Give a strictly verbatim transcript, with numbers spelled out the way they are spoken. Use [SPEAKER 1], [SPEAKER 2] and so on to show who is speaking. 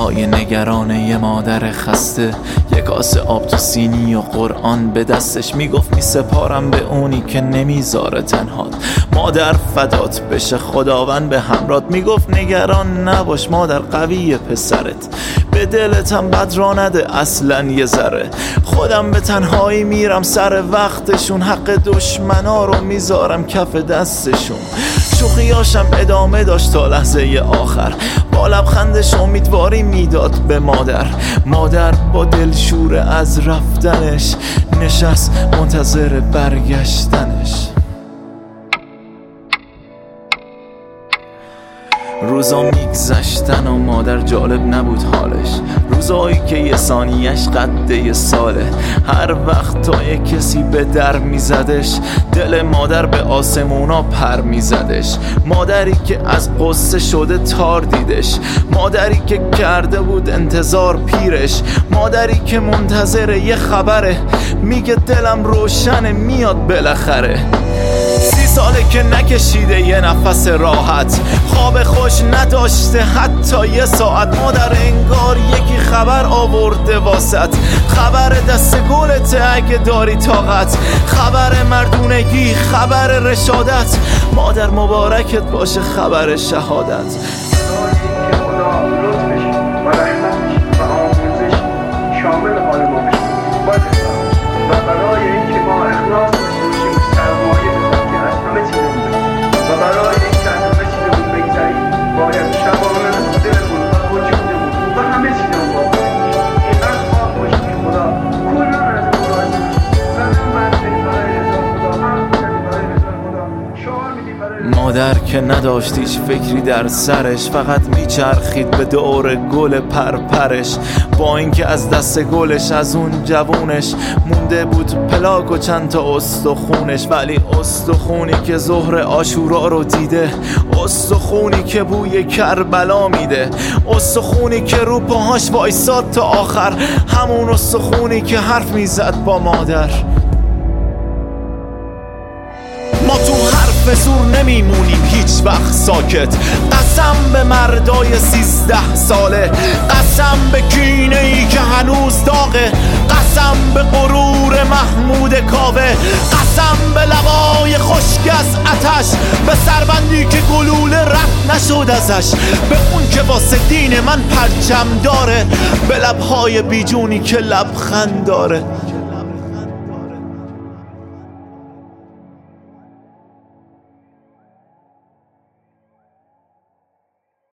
[SPEAKER 1] های نگران یه مادر خسته، یک کاسه آب تو سینی و قرآن به دستش، میگفت می سپارم به اونی که نمیذاره تنهات، مادر فدات بشه خداوند به همرات. میگفت نگران نباش مادر قویه پسرت، به دلتم بد را نده اصلا یه ذره، خودم به تنهایی میرم سر وقتشون، حق دشمنا رو میذارم کف دستشون. شوخیاشم ادامه داشت تا لحظه آخر، با لبخندش امیدواری میداد به مادر. مادر با دلشور از رفتنش نشست منتظر برگشتنش. روزا میگذشتن و مادر جالب نبود حالش، روزایی که یه ثانیه‌اش قد یه ساله. هر وقت تا یه کسی به در میزدش، دل مادر به آسمونا پر میزدش. مادری که از قصه شده تار دیدش، مادری که کرده بود انتظار پیرش، مادری که منتظر یه خبره، میگه دلم روشنه میاد بالاخره. سی ساله که نکشیده یه نفس راحت، خواب خوش نداشته حتی یه ساعت. مادر انگار یکی خبر آورده واسط، خبر دست گلته اگه داری طاقت، خبر مردونگی، خبر رشادت. مادر مبارکت باشه خبر شهادت.
[SPEAKER 2] شامل حال ما بشه و برای اینکه ما اخلاص باشیم سرمایه بسازیم که از همه چیز و برای اینکه از همه چیزمون بگذریم باید شبانه دلمون و وجودمون و همه چیزمون باید اینقدر خواه باشیم که خدا کلا از مرادی زمین بندیم برای رضا خدا، هم بندیم برای رضا خدا، شعار میدیم برای رضا.
[SPEAKER 1] مادر که نداشت هیچ فکری در سرش، فقط میچرخید به دور گل پرپرش. با اینکه از دست گلش از اون جوونش مونده بود پلاک و چند تا استخونش، ولی استخونی که ظهر عاشورا رو دیده، استخونی که بوی کربلا میده، استخونی که رو پاهاش وایساد تا آخر، همون استخونی که حرف میزد با مادر. ما تو حرف زور نمیمونیم هیچ وقت ساکت، قسم به مردای سیزده ساله، قسم به کینه ای که هنوز داغه، قسم به غرور محمود کاوه، قسم به لبای خشک از آتش، به سربندی که گلوله رد نشد ازش، به اون که واسه دین من پرچم داره، به لبهای بیجونی که لبخند داره.